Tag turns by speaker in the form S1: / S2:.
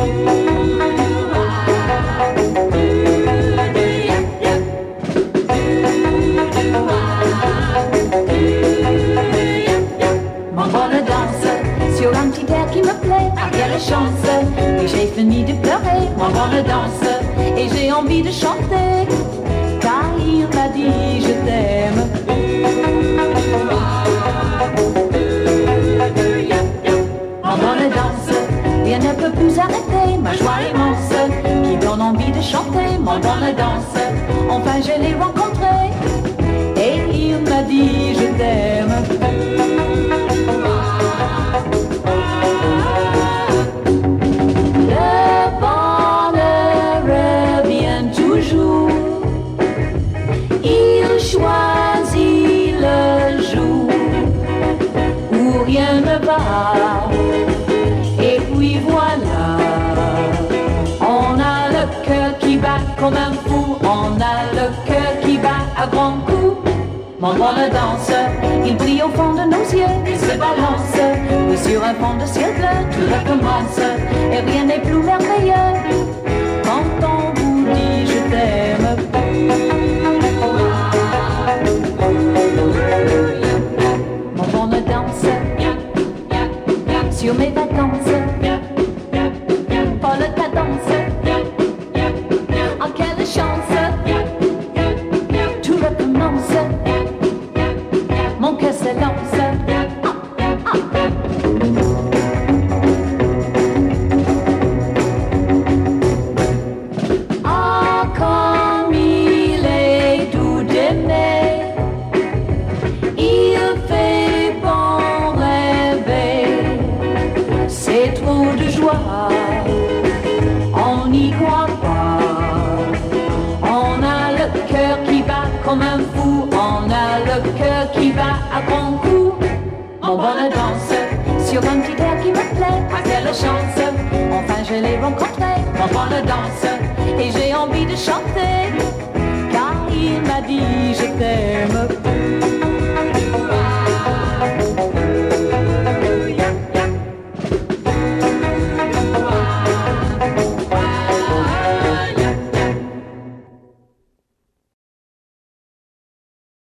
S1: Mon bonne danse sur un petit air qui me plaît. Ah, quelle chance! Et j'ai fini de pleurer. Mon bonne danse et j'ai envie de chanter. Car il m'a dit je t'aime. Mon bonne danse, rien ne peut plus arrêter ma joie immense qui donne envie de chanter. Mon bonne danse, enfin je l'ai rencontré et il m'a dit je t'aime. Le bonheur revient toujours, il choisit le jour où rien ne va. Et puis voilà, on a le cœur qui bat comme un fou, on a le cœur qui bat à grands coups. Mon bonne danse, il brille au fond de nos yeux, il se balance, oui, sur un fond de ciel bleu, tout recommence, et rien n'est plus merveilleux quand on vous dit je t'aime. Mon bonne danse, sur mes vacances, folle cadence, oh quelle chance, tout recommence, mon cœur se lance. Oh comme il est doux d'aimer, il fait bon rêver, c'est trop de joie, on n'y croit pas. On a le cœur qui bat comme un fou, on a le cœur qui bat à grands coups. Mon bonne danse, sur un petit air qui me plaît, ah quelle chance, enfin je l'ai rencontré. Mon bonne danse, et j'ai envie de chanter, car il m'a dit je t'aime.